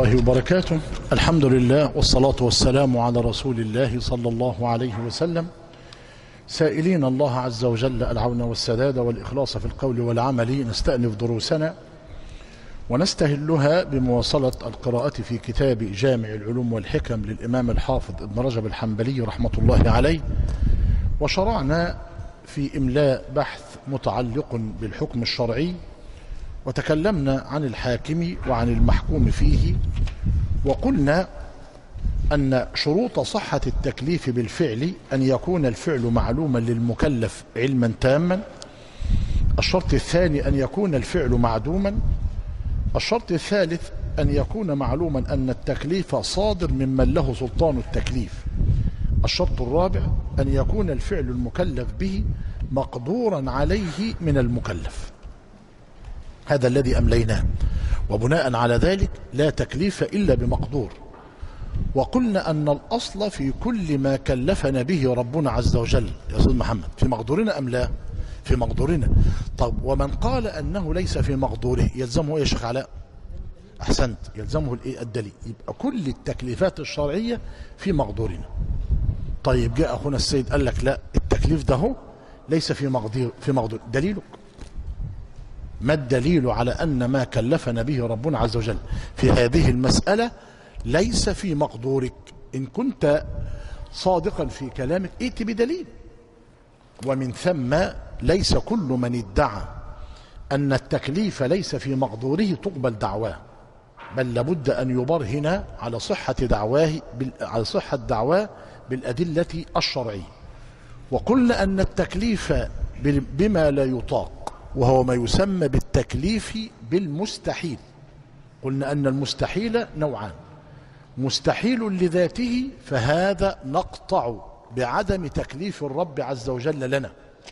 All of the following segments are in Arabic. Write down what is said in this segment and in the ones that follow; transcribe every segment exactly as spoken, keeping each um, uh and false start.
الله وبركاته. الحمد لله والصلاة والسلام على رسول الله صلى الله عليه وسلم، سائلين الله عز وجل العون والسداد والإخلاص في القول والعمل. نستأنف دروسنا ونستهلها بمواصلة القراءة في كتاب جامع العلوم والحكم للإمام الحافظ ابن رجب الحنبلي رحمة الله عليه، وشرعنا في إملاء بحث متعلق بالحكم الشرعي، وتكلمنا عن الحاكم وعن المحكوم فيه، وقلنا أن شروط صحة التكليف بالفعل أن يكون الفعل معلوما للمكلف علما تاما. الشرط الثاني أن يكون الفعل معدوما. الشرط الثالث أن يكون معلوما أن التكليف صادر ممن له سلطان التكليف. الشرط الرابع أن يكون الفعل المكلف به مقدورا عليه من المكلف. هذا الذي أمليناه، وبناء على ذلك لا تكليف إلا بمقدور. وقلنا أن الأصل في كل ما كلفنا به ربنا عز وجل يا أستاذ محمد في مقدورنا أم لا؟ في مقدورنا. طب ومن قال أنه ليس في مقدوره يلزمه يا شيخ علاء؟ أحسنت، يلزمه الدليل. يبقى كل التكليفات الشرعية في مقدورنا. طيب جاء أخونا السيد قال لك لا، التكليف ده هو ليس في مقدور في مقدور دليلك. ما الدليل على أن ما كلفنا به ربنا عز وجل في هذه المسألة ليس في مقدورك؟ إن كنت صادقا في كلامك ائت بدليل. ومن ثم ليس كل من ادعى أن التكليف ليس في مقدوره تقبل دعواه، بل لابد أن يبرهن على صحة دعواه على صحة دعواه بالأدلة الشرعية. وقلنا أن التكليف بما لا يطاق وهو ما يسمى بالتكليف بالمستحيل. قلنا أن المستحيل نوعان: مستحيل لذاته فهذا نقطع بعدم تكليف الرب عز وجل لنا،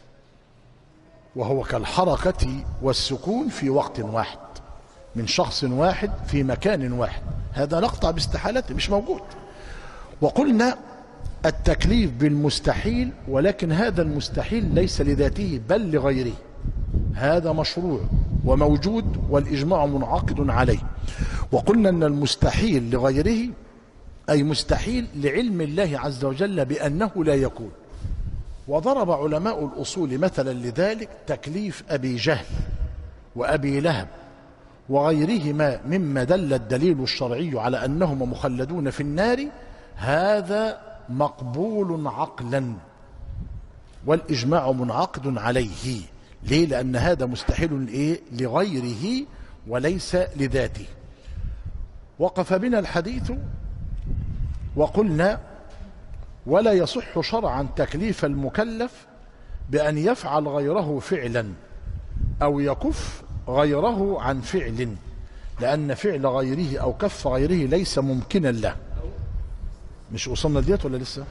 وهو كالحركة والسكون في وقت واحد من شخص واحد في مكان واحد، هذا نقطع باستحالته، مش موجود. وقلنا التكليف بالمستحيل، ولكن هذا المستحيل ليس لذاته بل لغيره، هذا مشروع وموجود والإجماع منعقد عليه. وقلنا أن المستحيل لغيره أي مستحيل لعلم الله عز وجل بأنه لا يكون. وضرب علماء الأصول مثلا لذلك تكليف أبي جهل وأبي لهب وغيرهما مما دل الدليل الشرعي على أنهما مخلدون في النار، هذا مقبول عقلا والإجماع منعقد عليه. ليه؟ لأن هذا مستحيل إيه؟ لغيره وليس لذاته. وقف بنا الحديث وقلنا ولا يصح شرعا تكليف المكلف بأن يفعل غيره فعلا أو يكف غيره عن فعل، لأن فعل غيره أو كف غيره ليس ممكنا له. مش وصلنا ديت ولا لسه؟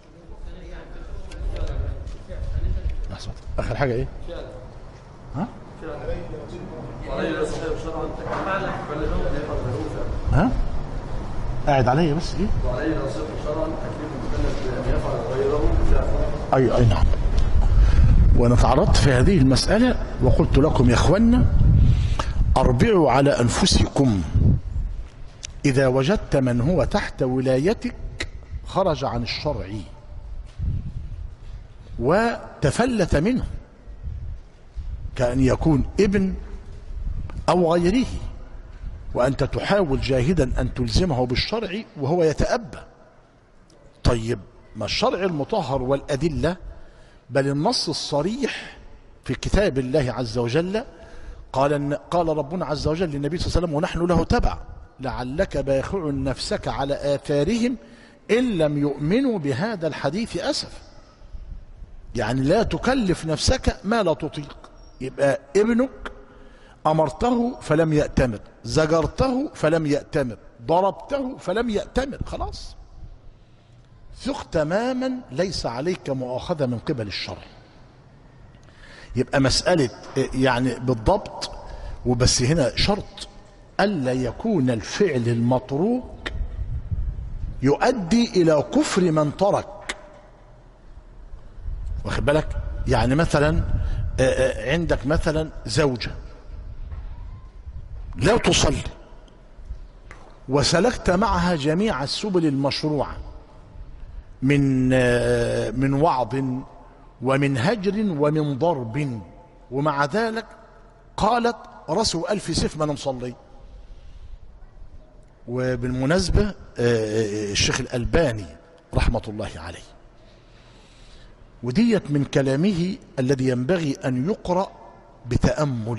آخر حاجة إيه؟ ها؟ ها؟ قاعد عليا بس ايه؟ وعليه يصح شرعا تكليف المكلف بان يفعل غيره فعلا. اي اي نعم. وانا تعرضت في هذه المسألة وقلت لكم يا اخوانا اربعوا على انفسكم، اذا وجدت من هو تحت ولايتك خرج عن الشرع وتفلت منه، كأن يكون ابن أو غيره، وأنت تحاول جاهدا أن تلزمه بالشرع وهو يتأبى. طيب ما الشرع المطهر والأدلة، بل النص الصريح في كتاب الله عز وجل قال قال ربنا عز وجل للنبي صلى الله عليه وسلم ونحن له تبع لعلك باخع نفسك على آثارهم إن لم يؤمنوا بهذا الحديث أسف. يعني لا تكلف نفسك ما لا تطيق. يبقى ابنك أمرته فلم يأتمر، زجرته فلم يأتمر، ضربته فلم يأتمر، خلاص ثق تماما ليس عليك مؤاخذة من قبل الشرع. يبقى مسألة يعني بالضبط، وبس هنا شرط ألا يكون الفعل المتروك يؤدي إلى كفر من ترك. واخد بالك؟ يعني مثلا عندك مثلا زوجة لا تصلي وسلكت معها جميع السبل المشروعة من من وعظ ومن هجر ومن ضرب، ومع ذلك قالت رسوا ألف سيف ما نصلي. وبالمناسبة الشيخ الألباني رحمة الله عليه، وديت من كلامه الذي ينبغي أن يقرأ بتأمل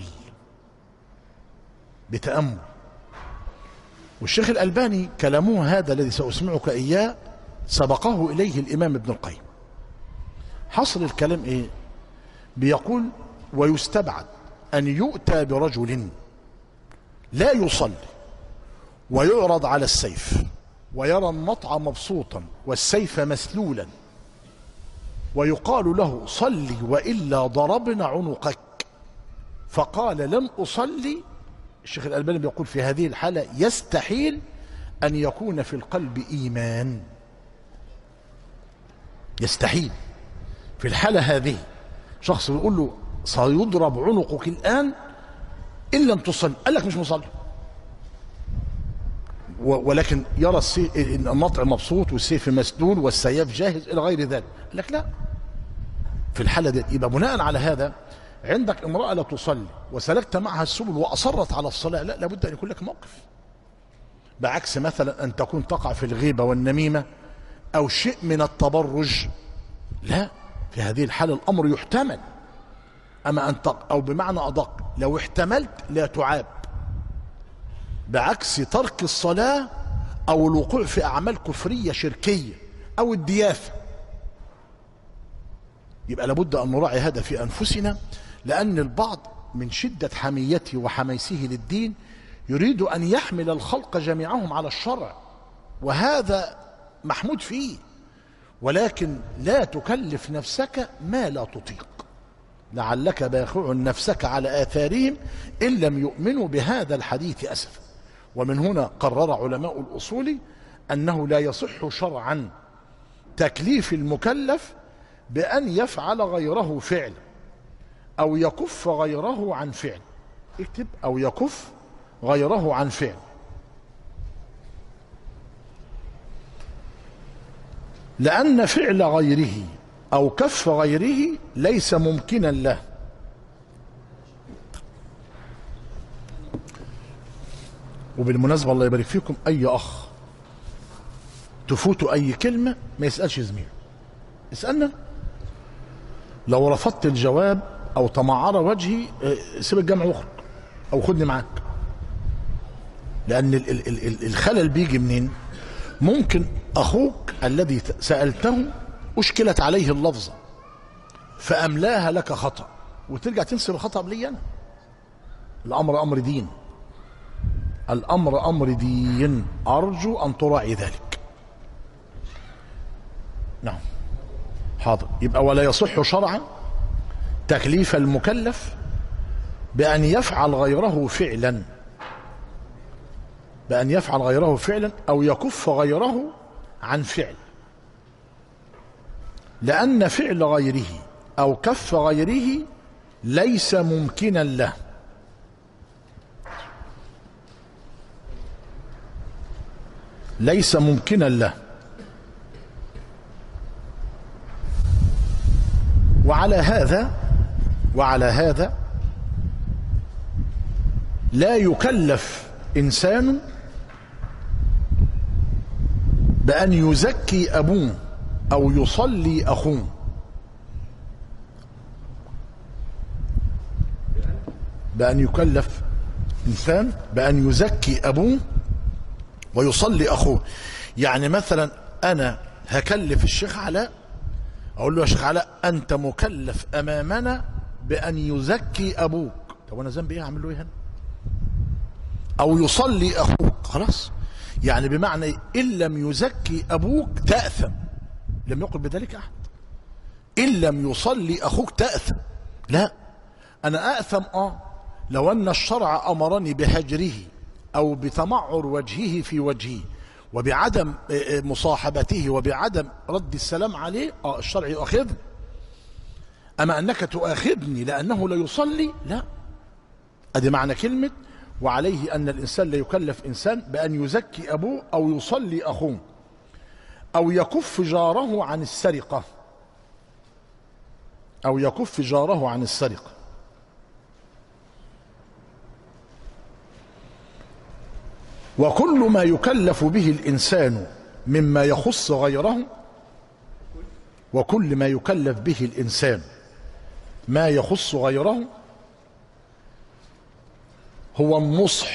بتأمل. والشيخ الألباني كلامه هذا الذي سأسمعك إياه سبقه إليه الإمام ابن القيم. حصل الكلام إيه؟ بيقول ويستبعد أن يؤتى برجل لا يصلي ويعرض على السيف ويرى النطع مبسوطا والسيف مسلولا ويقال له صلي وإلا ضربنا عنقك، فقال لن أصلي. الشيخ الألباني بيقول في هذه الحالة يستحيل أن يكون في القلب إيمان، يستحيل. في الحالة هذه شخص بيقول له سيضرب عنقك الآن إن لم تصلي، قال لك مش مصلي، ولكن يرى النطع مبسوط والسيف مسلول والسياف جاهز إلى غير ذلك، قال لك لا. في الحالة دي يبقى بناء على هذا عندك امرأة لا تصلي وسلكت معها السبل وأصرت على الصلاة، لا، لابد أن يكون لك موقف. بعكس مثلا أن تكون تقع في الغيبة والنميمة أو شيء من التبرج، لا، في هذه الحالة الأمر يحتمل. أما أن تق... أو بمعنى أدق لو احتملت لا تعاب، بعكس ترك الصلاة أو الوقوع في أعمال كفرية شركية أو الديافة. يبقى لابد أن نراعي هذا في أنفسنا، لأن البعض من شدة حميته وحميسه للدين يريد أن يحمل الخلق جميعهم على الشرع، وهذا محمود فيه، ولكن لا تكلف نفسك ما لا تطيق، لعلك باخع نفسك على آثارهم إن لم يؤمنوا بهذا الحديث أسفا. ومن هنا قرر علماء الأصول أنه لا يصح شرعا تكليف المكلف بأن يفعل غيره فعل أو يكف غيره عن فعل. اكتب أو يكف غيره عن فعل، لأن فعل غيره أو كف غيره ليس ممكنا له. وبالمناسبة الله يبارك فيكم، أي أخ تفوت أي كلمة ما يسألش زميله، اسألنا. لو رفضت الجواب أو تمعر وجهي سيب الجامع واخرج أو خدني معاك، لأن ال ال ال الخلل بيجي منين؟ ممكن أخوك الذي سألته أشكلت عليه اللفظة فأملاها لك خطأ وترجع تنسب الخطأ لي أنا. الأمر أمر دين، الأمر أمر دين، أرجو أن تراعي ذلك. نعم حاضر. يبقى ولا يصح شرعا تكليف المكلف بأن يفعل غيره فعلا بأن يفعل غيره فعلا أو يكف غيره عن فعل، لأن فعل غيره أو كف غيره ليس ممكنا له. ليس ممكنا له. وعلى هذا وعلى هذا لا يكلف إنسان بأن يزكي أبوه أو يصلي أخوه. بأن يكلف إنسان بأن يزكي أبوه ويصلي أخوه. يعني مثلا أنا هكلف الشيخ علاء، أقول له يا شيخ علاء أنت مكلف أمامنا بأن يزكي أبوك. طب أنا ذنبي إيه أعمل له إيه هنا؟ أو يصلي أخوك، خلاص. يعني بمعنى إن لم يزكي أبوك تأثم، لم يقل بذلك أحد. إن لم يصلي أخوك تأثم، لا، أنا أأثم آه لو أن الشرع أمرني بهجره أو بتمعر وجهه في وجهي وبعدم مصاحبته وبعدم رد السلام عليه، آه الشرع يؤاخذني. أما أنك تؤاخذني لأنه لا يصلي، لا. أدي معنى كلمة وعليه أن الإنسان لا يكلف إنسان بأن يزكي أبوه أو يصلي أخوه أو يكف جاره عن السرقة أو يكف جاره عن السرقة. وكل ما يكلف به الإنسان مما يخص غيره وكل ما يكلف به الإنسان ما يخص غيره هو النصح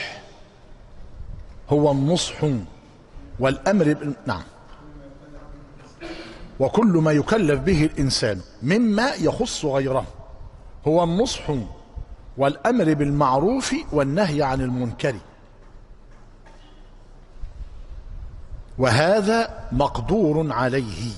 هو النصح والأمر ب... نعم وكل ما يكلف به الإنسان مما يخص غيره هو النصح والأمر بالمعروف والنهي عن المنكر، وهذا مقدور عليه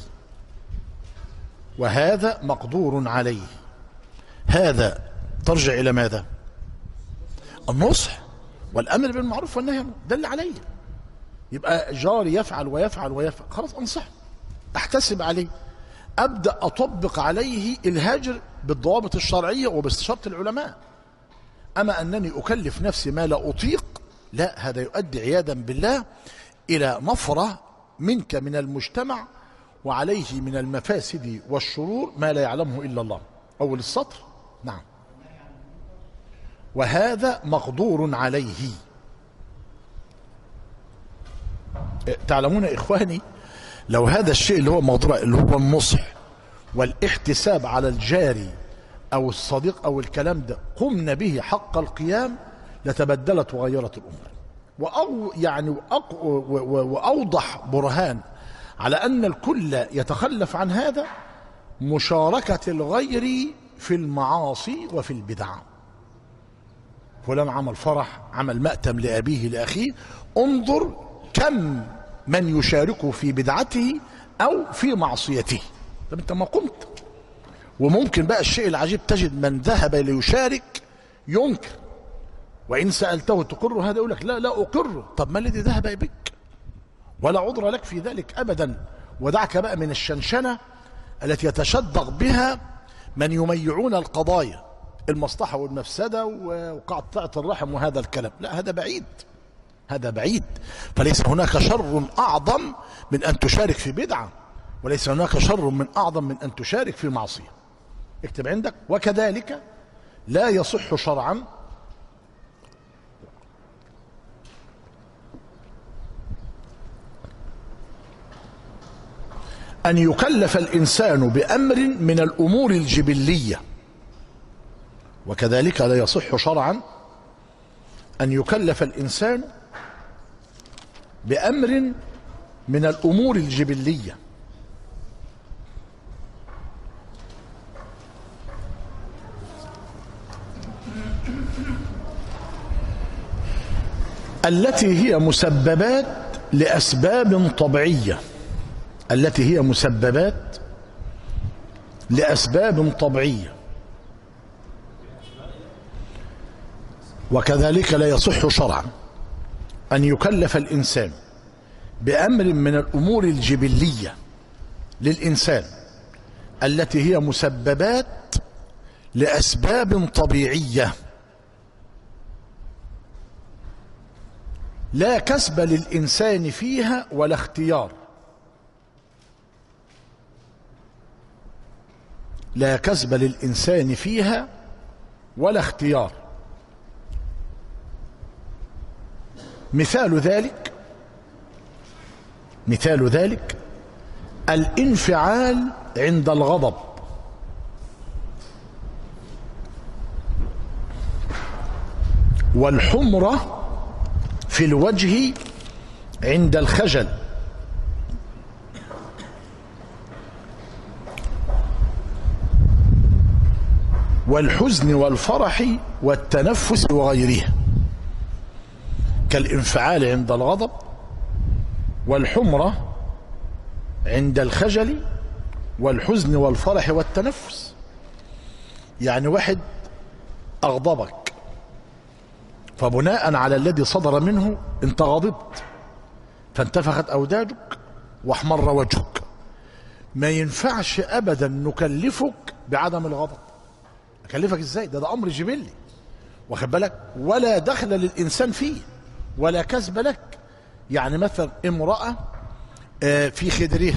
وهذا مقدور عليه. هذا ترجع إلى ماذا؟ النصح والأمر بالمعروف والنهي عن المنكر، ده اللي عليه. يبقى جاري يفعل ويفعل ويفعل، خلاص أنصح، أحتسب عليه، أبدأ أطبق عليه الهجر بالضوابط الشرعية وباستشارة العلماء. أما أنني أكلف نفسي ما لا أطيق، لا، هذا يؤدي عياذا بالله إلى نفرة منك من المجتمع وعليه من المفاسد والشرور ما لا يعلمه إلا الله. أول السطر. نعم. وهذا مقدور عليه. تعلمون يا إخواني، لو هذا الشيء اللي هو مقدور اللي هو النصح والاحتساب على الجاري أو الصديق أو الكلام ده قمنا به حق القيام لتبدلت وغيرت الأمور. وأو يعني وأوضح برهان على أن الكل يتخلف عن هذا مشاركة الغير في المعاصي وفي البدع. فلان عمل فرح، عمل مأتم لأبيه لأخيه، انظر كم من يشاركه في بدعته أو في معصيته. طب أنت ما قمت. وممكن بقى الشيء العجيب تجد من ذهب ليشارك ينكر، وإن سألته تقر هذا يقول لك لا لا أقر. طب ما الذي ذهب بك؟ ولا عذر لك في ذلك أبدا. ودعك بقى من الشنشنة التي يتشدق بها من يميعون القضايا، المصلحة والمفسدة وقطعة الرحم وهذا الكلام. لا، هذا بعيد، هذا بعيد. فليس هناك شر أعظم من أن تشارك في بدعة، وليس هناك شر من أعظم من أن تشارك في معصية. اكتب عندك. وكذلك لا يصح شرعا أن يكلف الإنسان بأمر من الأمور الجبلية. وكذلك لا يصح شرعا أن يكلف الإنسان بأمر من الأمور الجبلية التي هي مسببات لأسباب طبيعية التي هي مسببات لأسباب طبيعية. وكذلك لا يصح شرعا أن يكلف الإنسان بأمر من الأمور الجبلية للإنسان التي هي مسببات لأسباب طبيعية لا كسب للإنسان فيها ولا اختيار. لا كسب للإنسان فيها ولا اختيار. مثال ذلك مثال ذلك الانفعال عند الغضب، والحمرة في الوجه عند الخجل، والحزن والفرح والتنفس وغيرها. كالانفعال عند الغضب والحمرة عند الخجل والحزن والفرح والتنفس. يعني واحد أغضبك، فبناء على الذي صدر منه انت غضبت، فانتفخت أوداجك واحمر وجهك. ما ينفعش أبدا نكلفك بعدم الغضب. أكلفك إزاي؟ ده ده أمر جبلي. واخد بالك، ولا دخل للإنسان فيه ولا كسب لك. يعني مثلا امرأة في خدرها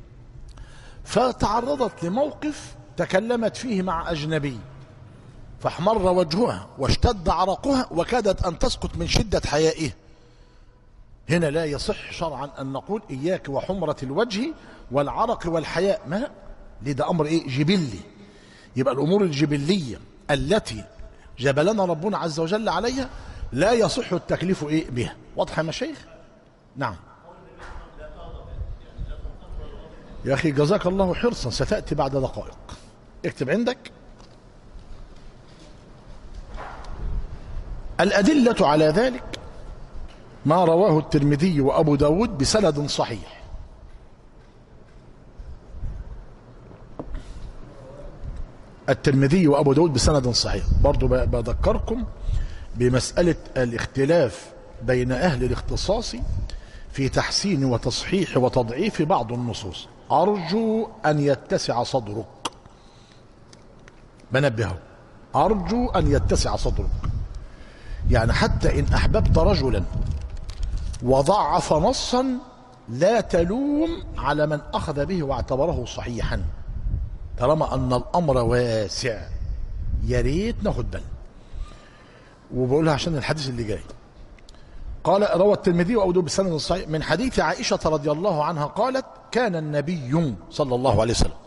فتعرضت لموقف تكلمت فيه مع أجنبي فاحمر وجهها واشتد عرقها وكادت أن تسقط من شدة حيائها. هنا لا يصح شرعا أن نقول إياك وحمرة الوجه والعرق والحياء، ما ليه؟ ده أمر إيه؟ جبلي. يبقى الأمور الجبلية التي جبلنا ربنا عز وجل عليها لا يصح التكليف إيه بها. واضح يا مشايخ؟ نعم يا أخي جزاك الله حرصا، ستأتي بعد دقائق، اكتب عندك. الأدلة على ذلك ما رواه الترمذي وأبو داود بسند صحيح. الترمذي وأبو داود بسند صحيح. برضو بذكركم بمسألة الاختلاف بين أهل الاختصاص في تحسين وتصحيح وتضعيف بعض النصوص. أرجو أن يتسع صدرك، بنبهه، أرجو أن يتسع صدرك. يعني حتى إن أحببت رجلا وضعف نصا لا تلوم على من أخذ به واعتبره صحيحا، طالما أن الأمر واسع. يا ريت ناخد بالنا. وبقولها عشان الحديث اللي جاي. قال روى الترمذي وأبو داود بسند صحيح من حديث عائشة رضي الله عنها قالت كان النبي صلى الله عليه وسلم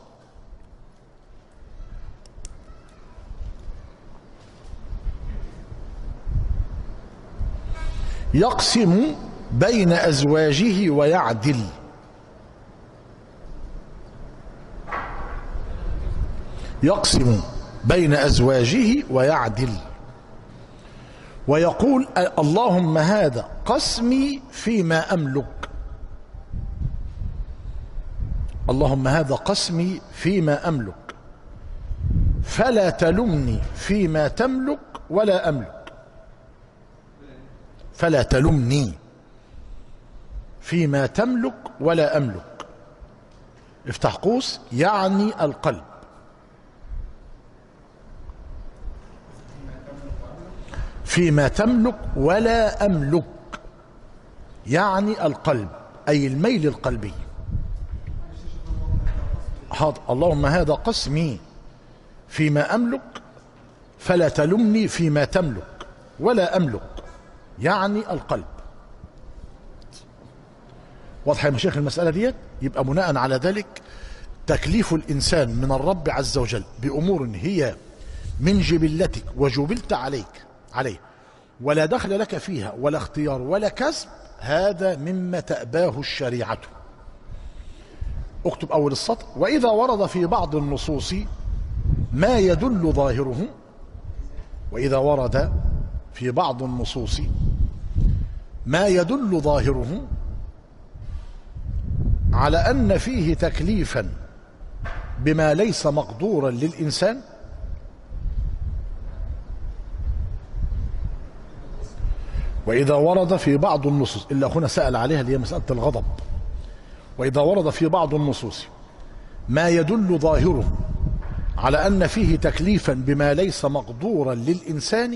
يقسم بين أزواجه ويعدل. يقسم بين أزواجه ويعدل ويقول اللهم هذا قسمي فيما أملك، اللهم هذا قسمي فيما أملك فلا تلمني فيما تملك ولا أملك. فلا تلمني فيما تملك ولا أملك. افتح قوس، يعني القلب. فيما تملك ولا أملك يعني القلب، أي الميل القلبي. حاضر. اللهم هذا قسمي فيما أملك فلا تلمني فيما تملك ولا أملك يعني القلب. واضح يا مشايخ المسألة دي؟ يبقى بناء على ذلك تكليف الإنسان من الرب عز وجل بأمور هي من جبلتك وجبلت عليك عليه ولا دخل لك فيها ولا اختيار ولا كسب، هذا مما تأباه الشريعة. اكتب أول السطر. وإذا ورد في بعض النصوص ما يدل ظاهره، وإذا ورد في بعض النصوص ما يدل ظاهره على أن فيه تكليفا بما ليس مقدورا للإنسان، وإذا ورد في بعض النصوص اللي أخونا سأل عليها اللي هي مسألة الغضب، وإذا ورد في بعض النصوص ما يدل ظاهره على أن فيه تكليفا بما ليس مقدورا للإنسان،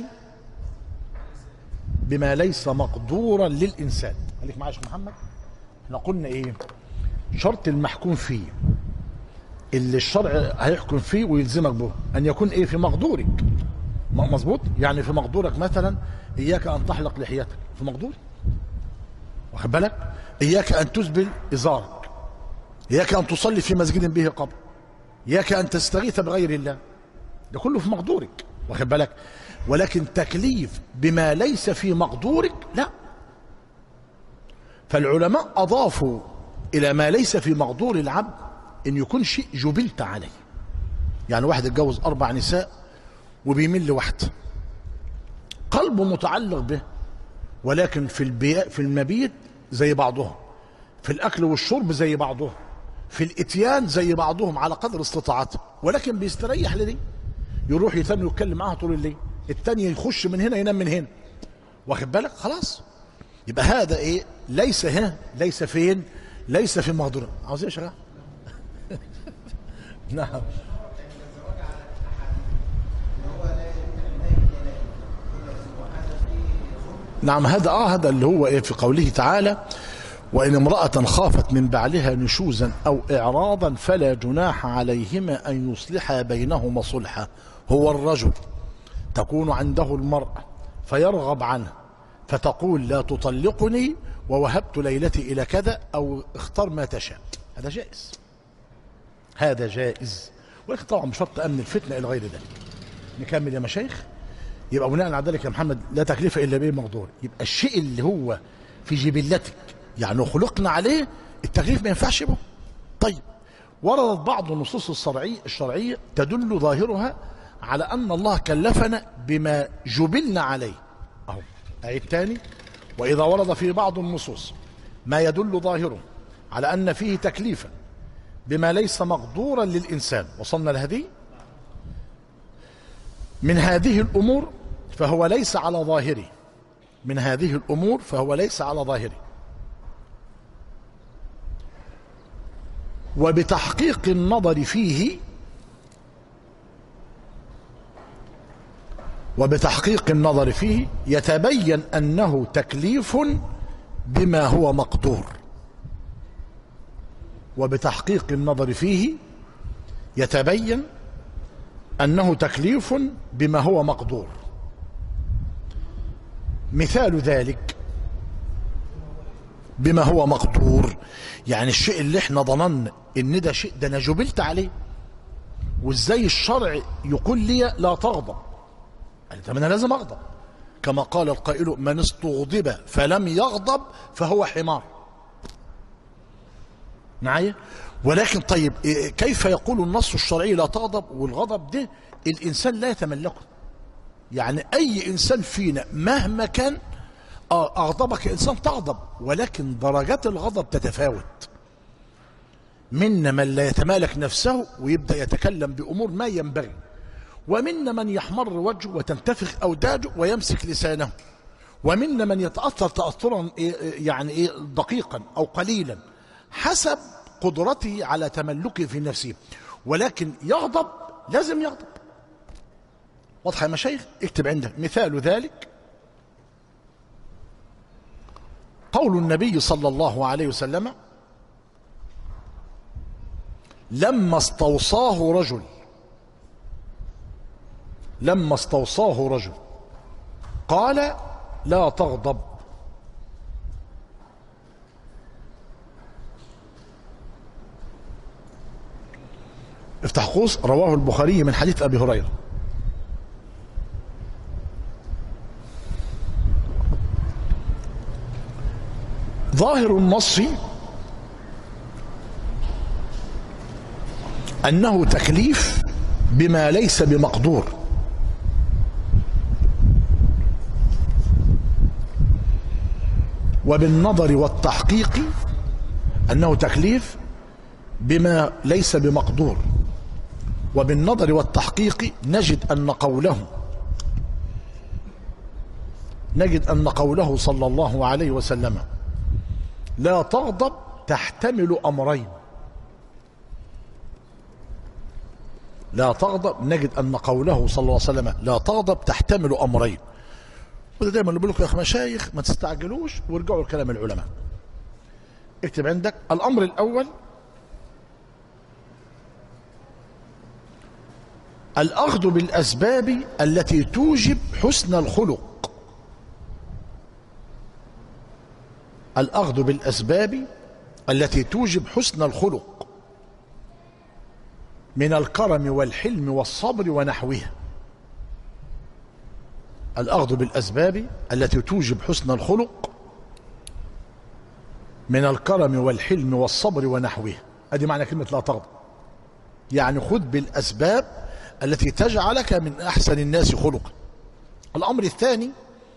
بما ليس مقدورا للإنسان. خليك معايا يا شيخ محمد. احنا قلنا ايه؟ شرط المحكوم فيه اللي الشرع هيحكم فيه ويلزمك به أن يكون ايه؟ في مقدورك. مظبوط؟ يعني في مقدورك مثلا إياك أن تحلق لحيتك، في مقدورك، واخد بالك؟ إياك أن تسبل إزارك، إياك أن تصلي في مسجد به قبر، إياك أن تستغيث بغير الله، ده كله في مقدورك، واخد بالك؟ ولكن تكليف بما ليس في مقدورك لا. فالعلماء أضافوا إلى ما ليس في مقدور العبد إن يكون شيء جبلت عليه. يعني واحد اتجوز أربع نساء وبيميل لواحدة، قلبه متعلق به، ولكن في البيئة في المبيت زي بعضهم، في الأكل والشرب زي بعضهم، في الإتيان زي بعضهم على قدر استطاعته، ولكن بيستريح لدي، يروح يتم يتكلم معاها طول الليل، التانية يخش من هنا ينام من هنا، واخد بالك؟ خلاص. يبقى هذا ايه؟ ليس هنا، ليس فين؟ ليس في مقدور. عاوز ايه يا شيخ؟ نعم. نعم هذا اه هذا اللي هو ايه في قوله تعالى: وإن امرأة خافت من بعلها نشوزا أو إعراضا فلا جناح عليهما أن يصلحا بينهما صلحا. هو الرجل تكون عنده المرأة فيرغب عنها فتقول: لا تطلقني ووهبت ليلتي إلى كذا، أو اختار ما تشاء. هذا جائز، هذا جائز، ولكن طبعا بشرط أمن الفتنة إلى غير ذلك. نكمل يا مشايخ. يبقى بناء على ذلك يا محمد لا تكليف إلا به مقدور. يبقى الشيء اللي هو في جبلتك يعني خلقنا عليه التكليف ما ينفعش به. طيب، وردت بعض النصوص الشرعية الشرعية تدل ظاهرها على أن الله كلفنا بما جبلنا عليه. أهو أعيد تاني: وإذا ورد في بعض النصوص ما يدل ظاهره على أن فيه تكليفا بما ليس مقدورا للإنسان، وصلنا لهذه، من هذه الأمور فهو ليس على ظاهره، من هذه الأمور فهو ليس على ظاهره. وبتحقيق النظر فيه وبتحقيق النظر فيه يتبين أنه تكليف بما هو مقدور. وبتحقيق النظر فيه يتبين أنه تكليف بما هو مقدور. مثال ذلك بما هو مقدور، يعني الشيء اللي احنا ظننا ان ده شيء ده انا جبلت عليه، وازاي الشرع يقول لي لا تغضب؟ طب انا لازم اغضب، كما قال القائل: من استغضب فلم يغضب فهو حمار. معايا؟ ولكن طيب كيف يقول النص الشرعي لا تغضب والغضب ده الانسان لا يتملكه؟ يعني اي انسان فينا مهما كان اغضبك انسان تغضب، ولكن درجات الغضب تتفاوت. منا من لا يتمالك نفسه ويبدا يتكلم بامور ما ينبغي، ومنا من يحمر وجهه وتنتفخ اوداجه ويمسك لسانه، ومنا من يتاثر تاثرا يعني ايه دقيقا او قليلا حسب قدرته على تملكه في نفسه، ولكن يغضب لازم يغضب. واضح يا مشايخ؟ اكتب عندك مثال ذلك قول النبي صلى الله عليه وسلم لما استوصاه رجل لما استوصاه رجل قال: لا تغضب. افتح قوس، رواه البخاري من حديث أبي هريرة. ظاهر النص أنه تكليف بما ليس بمقدور، وبالنظر والتحقيق أنه تكليف بما ليس بمقدور، وبالنظر والتحقيق نجد أن قوله نجد أن قوله صلى الله عليه وسلم لا تغضب تحتمل أمرين. لا تغضب، نجد أن قوله صلى الله عليه وسلم لا تغضب تحتمل أمرين. وده دايما نقول لكم يا أخي مشايخ ما تستعجلوش وارجعوا لكلام العلماء. اكتب عندك: الأمر الأول الأخذ بالأسباب التي توجب حسن الخلق. الأخذ بالأسباب التي توجب حسن الخلق من الكرم والحلم والصبر ونحوها. الأخذ بالأسباب التي توجب حسن الخلق من الكرم والحلم والصبر ونحوها. أدي معنى كلمة لا تغضب، يعني خذ بالأسباب التي تجعلك من أحسن الناس خلقا. الأمر الثاني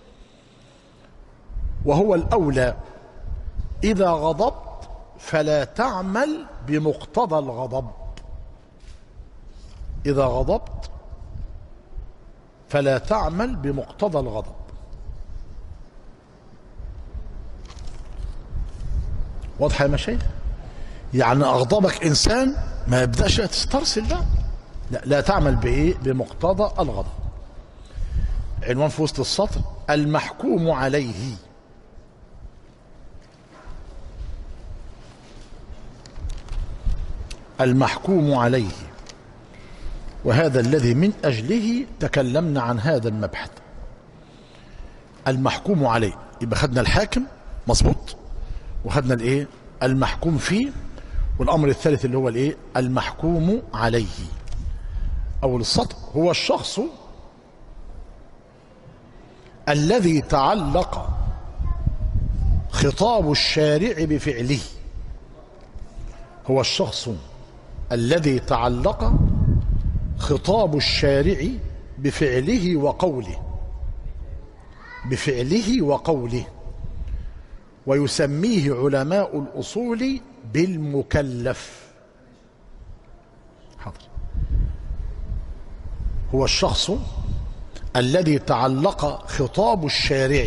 وهو الأولى: إذا غضبت فلا تعمل بمقتضى الغضب. إذا غضبت فلا تعمل بمقتضى الغضب. واضح يا مشايخ؟ يعني أغضبك إنسان ما يبدأش تسترسل، لا لا, لا تعمل بإيه؟ بمقتضى الغضب. عنوان في وسط السطر: المحكوم عليه. المحكوم عليه، وهذا الذي من أجله تكلمنا عن هذا المبحث. المحكوم عليه، يبقى خدنا الحاكم مظبوط، وخدنا الايه المحكوم فيه، والأمر الثالث اللي هو الايه المحكوم عليه. أول السطر: هو الشخص الذي تعلق خطاب الشارع بفعله. هو الشخص الذي تعلق خطاب الشارع بفعله وقوله، بفعله وقوله، ويسميه علماء الأصول بالمكلف. حاضر. هو الشخص الذي تعلق خطاب الشارع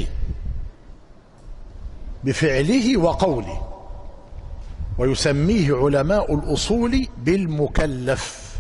بفعله وقوله، ويسميه علماء الأصول بالمكلف.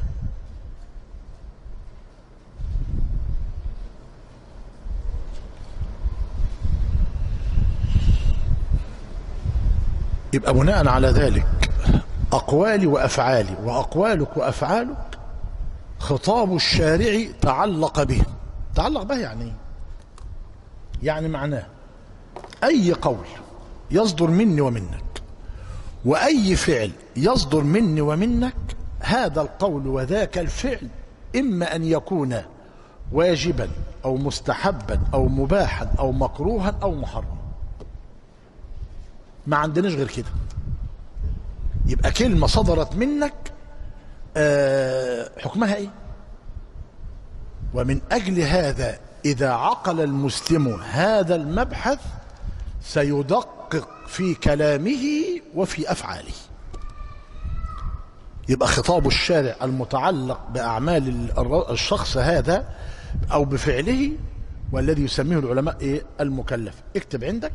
يبقى بناء على ذلك أقوالي وأفعالي، وأقوالك وأفعالك خطاب الشارع تعلق به. تعلق به يعني يعني معناه أي قول يصدر مني ومنك، وأي فعل يصدر مني ومنك، هذا القول وذاك الفعل إما أن يكون واجبا أو مستحبا أو مباحا أو مكروها أو محرما. ما عندناش غير كده. يبقى كلمة صدرت منك حكمها ايه؟ ومن أجل هذا إذا عقل المسلم هذا المبحث سيدقق في كلامه وفي أفعاله. يبقى خطاب الشارع المتعلق بأعمال الشخص هذا أو بفعله، والذي يسميه العلماء إيه؟ المكلف. اكتب عندك: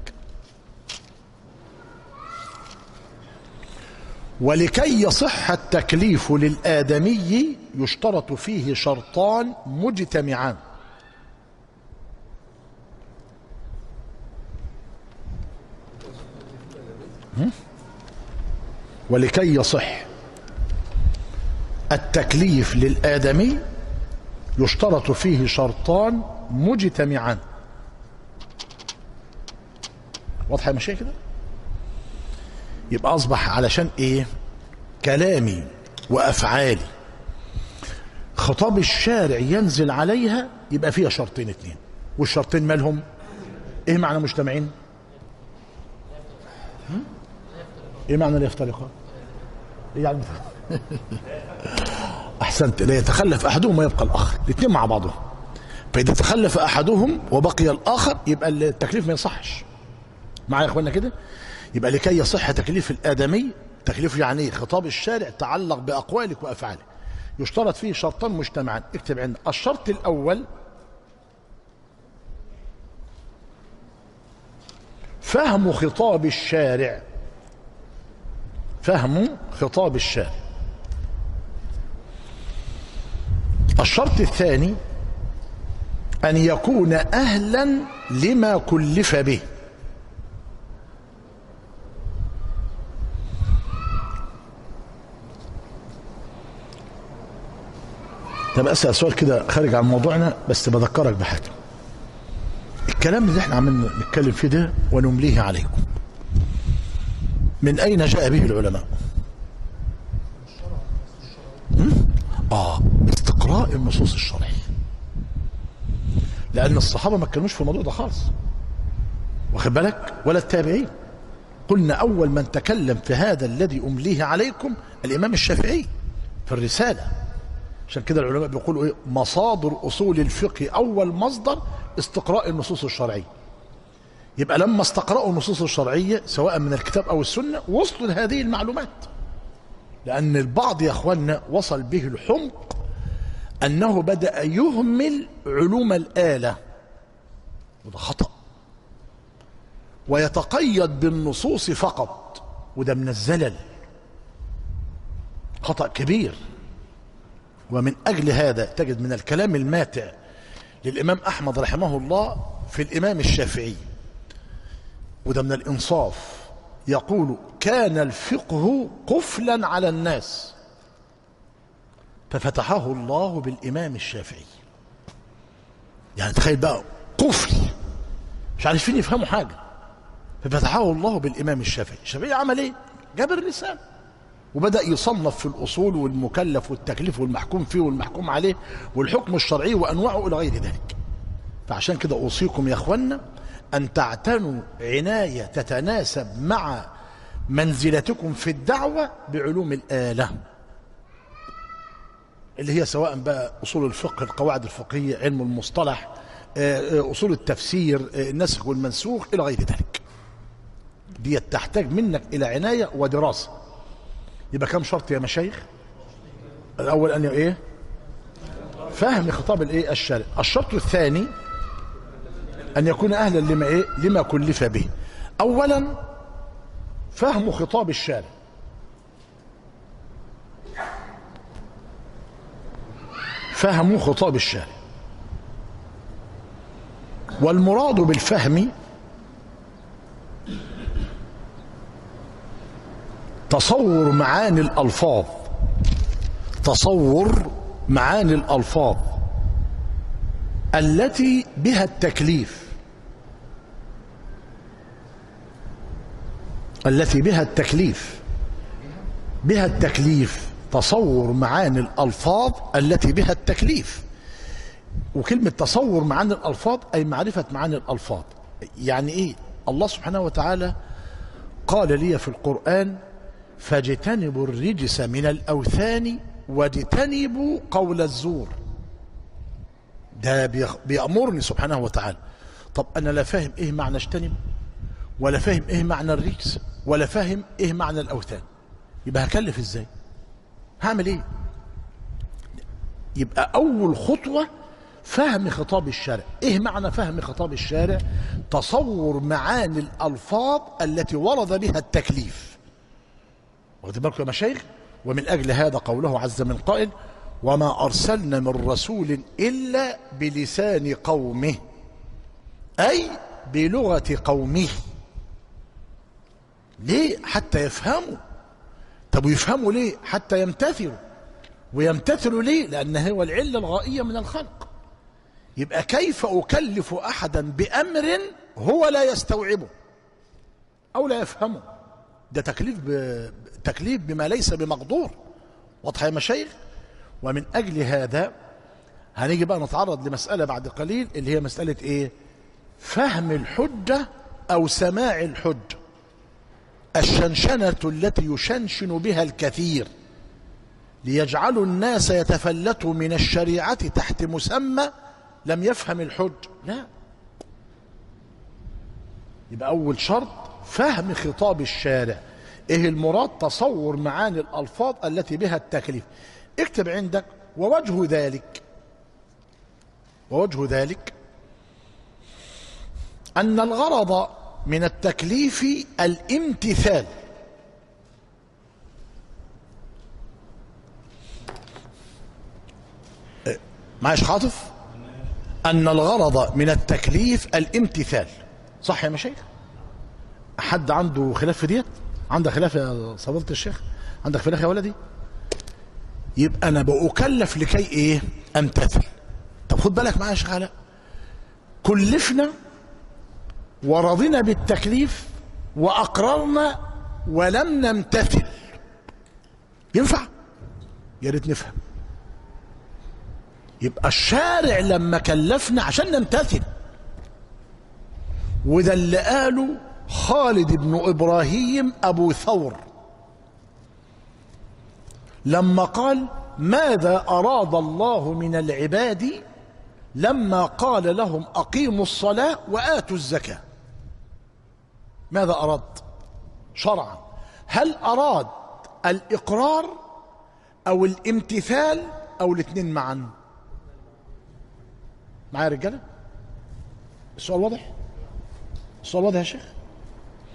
ولكي يصح التكليف للآدمي يشترط فيه شرطان مجتمعان. ولكي يصح التكليف للآدمي يشترط فيه شرطان مجتمعان. واضحة يا مشايخ كده؟ يبقى أصبح علشان إيه؟ كلامي وأفعالي خطاب الشارع ينزل عليها يبقى فيها شرطين اتنين، والشرطين مالهم؟ إيه معنى مجتمعين؟ إيه معنى لا يفترقان؟ إيه يعني؟ أحسنت. لا يتخلف أحدهم ويبقى الآخر، الاثنين مع بعضهم. فإذا تخلف أحدهم وبقي الآخر يبقى التكليف ما يصحش. معايا يا إخوانا كده؟ يبقى لكي يصح تكليف الآدمي، تكليف يعني خطاب الشارع تعلق بأقوالك وأفعالك، يشترط فيه شرطان مجتمعان. اكتب عندنا: الشرط الأول فهم خطاب الشارع، فهم خطاب الشارع. الشرط الثاني أن يكون أهلا لما كلف به. طب أسأل سؤال كده خارج عن موضوعنا، بس بذكرك بحاجة. الكلام اللي احنا عمالين نتكلم فيه ده ونمليه عليكم، من أين جاء به العلماء؟ آه استقراء النصوص الشرعية. لأن الصحابة ما اتكلموش في الموضوع ده خالص، واخد بالك؟ ولا التابعين. قلنا أول من تكلم في هذا الذي أمليه عليكم الإمام الشافعي في الرسالة. عشان كده العلماء بيقولوا ايه؟ مصادر اصول الفقه اول مصدر استقراء النصوص الشرعيه. يبقى لما استقرأوا النصوص الشرعيه سواء من الكتاب او السنه وصلوا لهذه المعلومات. لان البعض يا اخواننا وصل به الحمق انه بدأ يهمل علوم الآلة، وده خطأ، ويتقيد بالنصوص فقط، وده من الزلل، خطأ كبير. ومن أجل هذا تجد من الكلام الماتع للإمام أحمد رحمه الله في الإمام الشافعي، وده من الإنصاف، يقول كان الفقه قفلا على الناس ففتحه الله بالإمام الشافعي. يعني تخيل بقى، قفل مش عارفين يفهموا حاجة ففتحه الله بالإمام الشافعي. الشافعي عمل ايه؟ جاب الرسالة وبدأ يصنف في الأصول والمكلف والتكليف والمحكوم فيه والمحكوم عليه والحكم الشرعي وأنواعه إلى غير ذلك. فعشان كده أوصيكم يا أخوانا أن تعتنوا عناية تتناسب مع منزلتكم في الدعوة بعلوم الآلة، اللي هي سواء بقى أصول الفقه، القواعد الفقهية، علم المصطلح، أصول التفسير، النسخ والمنسوخ إلى غير ذلك. دي تحتاج منك إلى عناية ودراسة. يبقى كم شرط يا مشايخ؟ الأول أن إيه؟ فهم خطاب الإيه؟ الشارع. الشرط الثاني أن يكون أهلا لما إيه؟ لما كلف به. أولا فهم خطاب الشارع، فهم خطاب الشارع. والمراد بالفهم تصور معاني الألفاظ، تصور معاني الألفاظ التي بها التكليف، التي بها التكليف بها التكليف تصور معاني الألفاظ التي بها التكليف. وكلمة تصور معاني الألفاظ أي معرفة معاني الألفاظ. يعني إيه؟ الله سبحانه وتعالى قال لي في القرآن فاجتنبوا الرجس من الأوثان واجتنبوا قول الزور. ده بيأمرني سبحانه وتعالى. طب أنا لا فاهم إيه معنى اجتنب، ولا فاهم إيه معنى الرجس، ولا فاهم إيه معنى الأوثان، يبقى هكلف إزاي؟ هعمل إيه؟ يبقى أول خطوة فهم خطاب الشارع. إيه معنى فهم خطاب الشارع؟ تصور معاني الألفاظ التي ورد بها التكليف. واخد بالكم يا مشايخ؟ ومن أجل هذا قوله عز من قائل وما أرسلنا من رسول إلا بلسان قومه، أي بلغة قومه. ليه؟ حتى يفهموا. طب ويفهموا ليه؟ حتى يمتثلوا. ويمتثلوا ليه؟ لأن هو العلة الغائية من الخلق. يبقى كيف أكلف أحدا بأمر هو لا يستوعبه أو لا يفهمه؟ ده تكليف ب... تكليف بما ليس بمقدور. واضح يا مشايخ؟ ومن أجل هذا هنيجي بقى نتعرض لمسألة بعد قليل، اللي هي مسألة إيه؟ فهم الحجة أو سماع الحجة، الشنشنة التي يشنشن بها الكثير ليجعلوا الناس يتفلتوا من الشريعة تحت مسمى لم يفهم الحج. لا، يبقى أول شرط فهم خطاب الشارع. إيه المراد؟ تصور معاني الألفاظ التي بها التكليف. اكتب عندك ووجه ذلك، ووجه ذلك أن الغرض من التكليف الامتثال. معايش خاطف؟ أن الغرض من التكليف الامتثال. صح يا مشايخ؟ حد عنده خلاف في ديت؟ عندك خلاف يا فضيلة الشيخ؟ عندك خلاف يا ولدي؟ يبقى أنا بأكلف لكي إيه؟ أمتثل. طب خد بالك معايا يا شيخ علاء، كلفنا ورضينا بالتكليف وأقررنا ولم نمتثل، ينفع؟ يا ريت نفهم. يبقى الشارع لما كلفنا عشان نمتثل، وده اللي قاله خالد بن إبراهيم أبو ثور لما قال ماذا أراد الله من العباد لما قال لهم أقيموا الصلاة وآتوا الزكاة. ماذا أراد شرعا؟ هل أراد الإقرار أو الامتثال أو الاثنين معا؟ معايا يا رجالة؟ السؤال واضح؟ السؤال واضح يا شيخ؟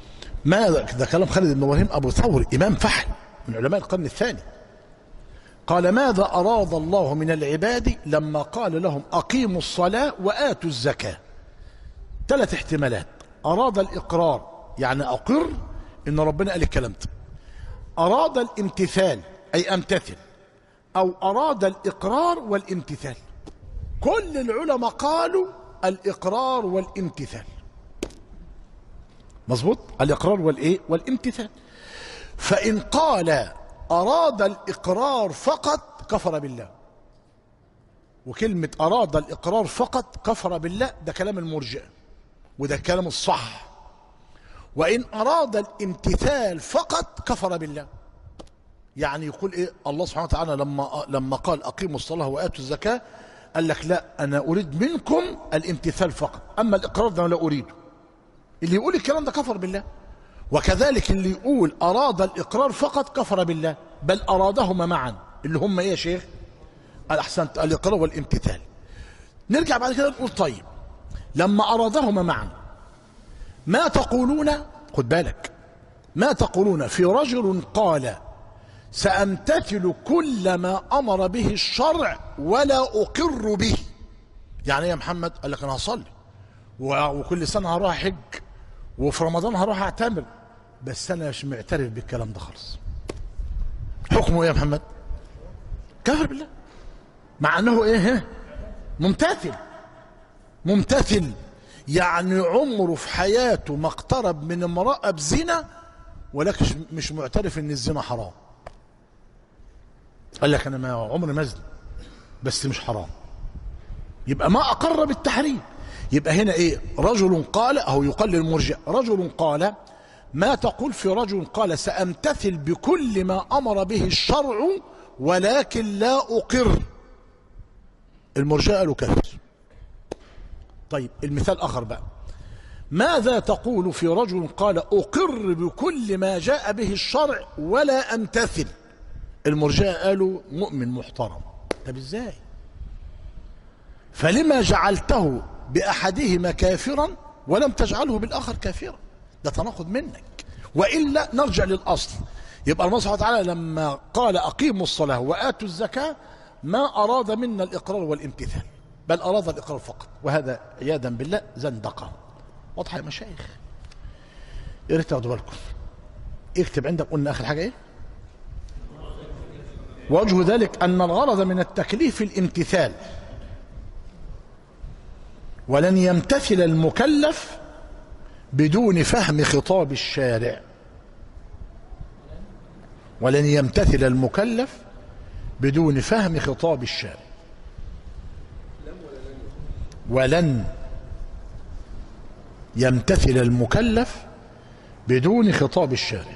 ماذا؟ ده كلام خالد بن إبراهيم أبو ثور، إمام فحل من علماء القرن الثاني. قال ماذا أراد الله من العباد لما قال لهم أقيموا الصلاة وآتوا الزكاة؟ ثلاث احتمالات. أراد الإقرار يعني أقر إن ربنا قال الكلام ده، أراد الامتثال أي أمتثل، أو أراد الإقرار والامتثال. كل العلماء قالوا الإقرار والامتثال. مظبوط؟ الإقرار والإيه؟ والامتثال. فإن قال أراد الإقرار فقط كفر بالله، وكلمة أراد الإقرار فقط كفر بالله ده كلام المرجئة، وده الكلام الصح. وإن أراد الامتثال فقط كفر بالله. يعني يقول إيه الله سبحانه وتعالى لما لما قال أقيموا الصلاة وآتوا الزكاة قال لك لا أنا أريد منكم الامتثال فقط، أما الإقرار ده لا أريده. اللي يقول الكلام ده كفر بالله. وكذلك اللي يقول أراد الإقرار فقط كفر بالله، بل أرادهما معا اللي هم إيه يا شيخ؟ أحسنت، الإقرار والامتثال. نرجع بعد كده نقول طيب لما أرادهما معا ما تقولون؟ خد بالك، ما تقولون في رجل قال سأمتثل كل ما أمر به الشرع ولا أقر به. يعني يا محمد؟ قال لك أنا هصلي وكل سنة هروح حج وفي رمضان هروح أعتمر، بس أنا مش معترف بالكلام ده خالص. حكمه إيه يا محمد؟ كفر بالله، مع أنه إيه؟ ممتثل. ممتثل يعني عمره في حياته ما اقترب من امرأة بزنا، ولكن مش معترف ان الزنا حرام. قال لك انا ما عمري ما ازني بس مش حرام، يبقى ما اقر بالتحريم. يبقى هنا ايه؟ رجل قال، او يقال للمرجئ رجل قال ما تقول في رجل قال سأمتثل بكل ما امر به الشرع ولكن لا اقر؟ المرجئ قالوا كافر. طيب المثال اخر بقى، ماذا تقول في رجل قال أقر بكل ما جاء به الشرع ولا أمتثل؟ المرجئة قالوا مؤمن محترم. طب ازاي؟ فلما جعلته بأحدهما كافرا ولم تجعله بالآخر كافرا؟ ده تناقض منك. وإلا نرجع للأصل. يبقى الله سبحانه وتعالى لما قال أقيموا الصلاة وآتوا الزكاة ما أراد منا الإقرار والامتثال، بل أراد الإقرار فقط، وهذا عياذا بالله زندقة. واضحة يا مشايخ؟ يا ريت تاخدوا بالكم. اكتب عندك، قلنا آخر حاجة إيه؟ وجه ذلك أن الغرض من التكليف الامتثال، ولن يمتثل المكلف بدون فهم خطاب الشارع. ولن يمتثل المكلف بدون فهم خطاب الشارع. ولن يمتثل المكلف بدون خطاب الشارع.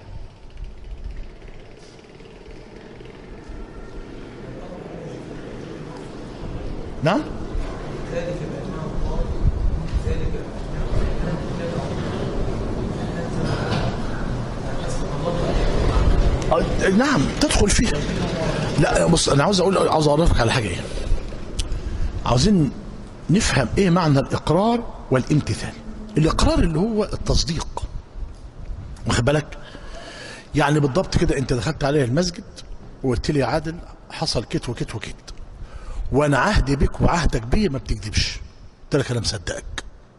نعم؟ نعم تدخل فيه. لا بص، انا عاوز اقول، عاوز اعرفك على حاجه. ايه؟ عاوزين نفهم ايه معنى الاقرار والامتثال. الاقرار اللي هو التصديق، واخد بالك؟ يعني بالضبط كده انت دخلت علي المسجد وقلت لي يا عادل حصل كت وكت وكت، وانا عهدي بك وعهدك بي ما بتكذبش، قلت لك انا مصدقك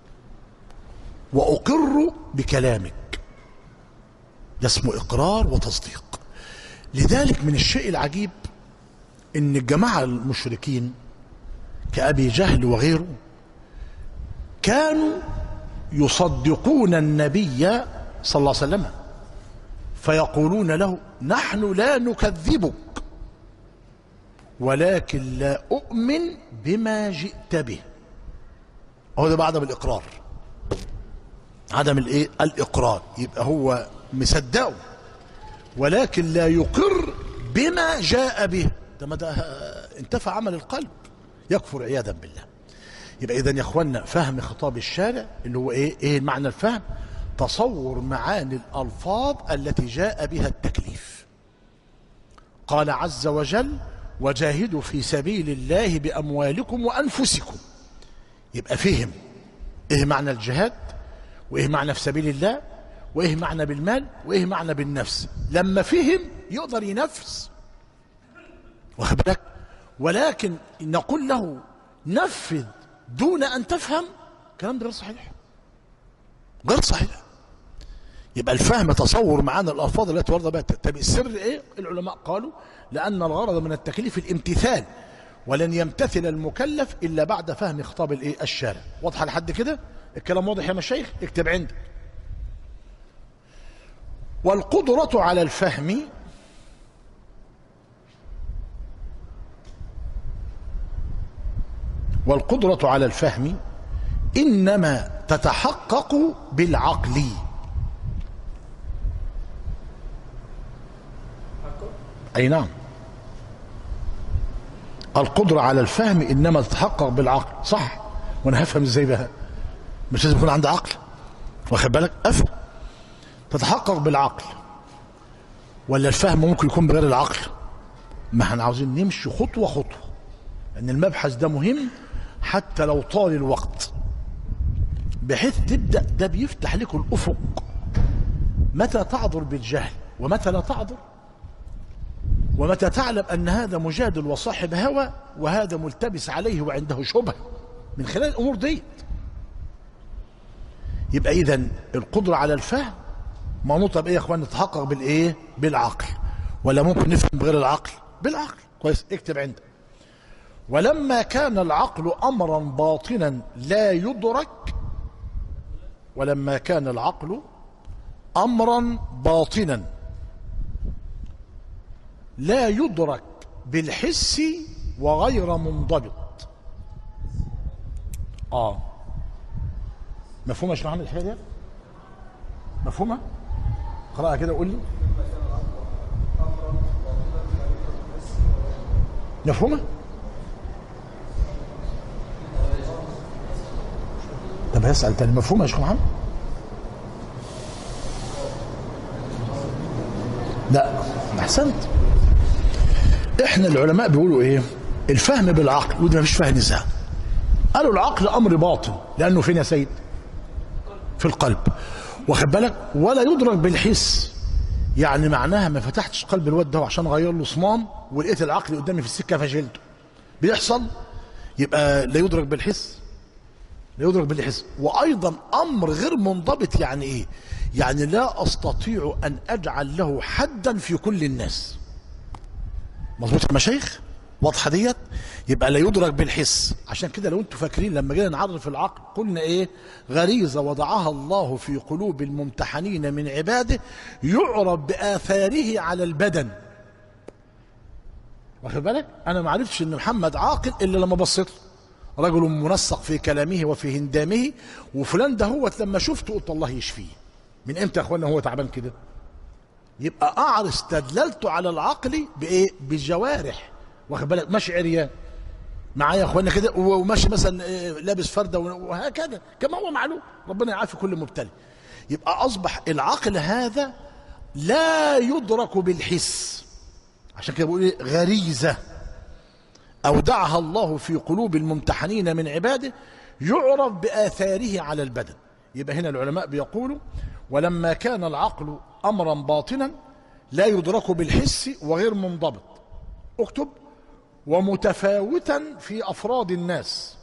واقر بكلامك. ده اسمه اقرار وتصديق. لذلك من الشيء العجيب ان الجماعه المشركين كأبي جهل وغيره كانوا يصدقون النبي صلى الله عليه وسلم، فيقولون له نحن لا نكذبك ولكن لا أؤمن بما جئت به. هو ده بعدم الإقرار، عدم الايه؟ الإقرار. يبقى هو مصدقه ولكن لا يقر بما جاء به. ده ما ده انتفى عمل القلب، يكفر عياذا بالله. يبقى إذن يا اخوانا فهم خطاب الشارع اللي هو ايه؟ ايه معنى الفهم؟ تصور معاني الألفاظ التي جاء بها التكليف. قال عز وجل وجاهدوا في سبيل الله بأموالكم وأنفسكم. يبقى فهم ايه معنى الجهاد، وايه معنى في سبيل الله، وايه معنى بالمال، وايه معنى بالنفس. لما فهم يقدر ينفذ. واخد بالك؟ ولكن نقول له نفذ دون ان تفهم، الكلام ده غير صحيح، غير صحيح. يبقى الفهم تصور معانا الالفاظ التي ورد بها. طب السر ايه؟ العلماء قالوا لان الغرض من التكليف الامتثال، ولن يمتثل المكلف الا بعد فهم خطاب الايه؟ الشارع. واضحه لحد كده؟ الكلام واضح يا مشايخ؟ اكتب عندك. والقدرة على الفهم والقدرة على الفهم إنما تتحقق بالعقل. أي نعم، القدرة على الفهم إنما تتحقق بالعقل. صح، وأنا هفهم إزاي بها؟ مش لازم يكون عندي عقل، واخد بالك؟ أفهم. تتحقق بالعقل، ولا الفهم ممكن يكون بغير العقل؟ ما احنا عاوزين نمشي خطوة خطوة، لأن المبحث ده مهم حتى لو طال الوقت، بحيث تبدأ ده بيفتح لك الأفق متى تعذر بالجهل ومتى لا تعذر، ومتى تعلم أن هذا مجادل وصاحب هوى وهذا ملتبس عليه وعنده شبهة، من خلال الأمور دي. يبقى إذن القدرة على الفهم منوطة بإيه يا إخوان؟ نتحقق بالإيه؟ بالعقل. ولا ممكن نفهم بغير العقل؟ بالعقل. كويس، اكتب عندك. ولما كان العقل أمرا باطنا لا يدرك ولما كان العقل أمرا باطنا لا يدرك بالحس وغير منضبط. آه مفهومة يا شيخ محمد الحكاية دي؟ مفهومة؟ قرأها كده وقول لي. مفهومة؟ طب هسأل تاني، مفهومة يا شيخ محمد؟ لا، أحسنت. إحنا العلماء بيقولوا إيه؟ الفهم بالعقل، وده مفيش فيها نزاع. قالوا العقل أمر باطن، لأنه فين يا سيد؟ في القلب، واخد بالك؟ ولا يدرك بالحس، يعني معناها ما فتحتش قلب الواد ده عشان اغير له صمام ولقيت العقل قدامي في السكه فشلته، بيحصل. يبقى لا يدرك بالحس، لا يدرك بالحس. وايضا امر غير منضبط، يعني ايه؟ يعني لا استطيع ان اجعل له حدا في كل الناس. مظبوط يا مشايخ؟ واضحه ديت؟ يبقى لا يدرك بالحس. عشان كده لو انتم فاكرين لما جينا نعرف العقل قلنا ايه؟ غريزه وضعها الله في قلوب الممتحنين من عباده يعرف باثاره على البدن. واخد بالك؟ انا ما عرفتش ان محمد عاقل الا لما بصيت له، رجل منسق في كلامه وفي هندامه، وفلان ده هو لما شفته قلت الله يشفيه. من امتى يا اخوانا هو تعبان كده؟ يبقى اعرف استدللته على العقل بايه؟ بالجوارح. واخد بالك؟ ماشي عريان معايا يا اخوانا كده، وماشي مثلا لابس فرده وهكذا كما هو معلوم، ربنا يعافي كل مبتلي. يبقى اصبح العقل هذا لا يدرك بالحس. عشان كده بقول ايه؟ غريزه اودعها الله في قلوب الممتحنين من عباده يعرف باثاره على البدن. يبقى هنا العلماء بيقولوا ولما كان العقل امرا باطنا لا يدرك بالحس وغير منضبط، اكتب، ومتفاوتا في أفراد الناس،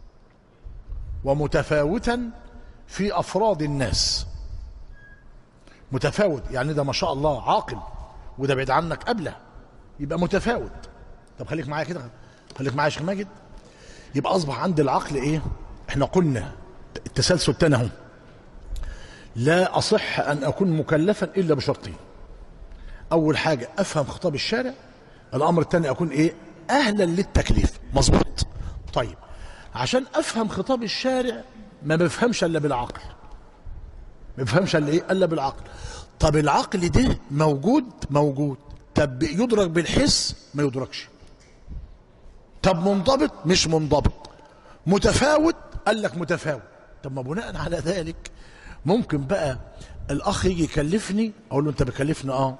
ومتفاوتا في أفراد الناس. متفاوت يعني ده ما شاء الله عاقل وده بعيد عنك قبله، يبقى متفاوت. طب خليك معايا كده، خليك معايا يا شيخ ماجد. يبقى أصبح عند العقل إيه؟ إحنا قلنا التسلسل تاني أهو. لا أصح أن أكون مكلفا إلا بشرطين. أول حاجة أفهم خطاب الشارع، الأمر الثاني أكون إيه؟ أهلا للتكليف. مظبوط؟ طيب عشان أفهم خطاب الشارع ما بفهمش إلا بالعقل، ما بفهمش إلا إيه؟ إلا بالعقل. طب العقل ده موجود؟ موجود. طب يدرك بالحس؟ ما يدركش. طب منضبط؟ مش منضبط. متفاوت؟ قال لك متفاوت. طب ما بناء على ذلك ممكن بقى الأخ يجي يكلفني، أقول له أنت بكلفني؟ آه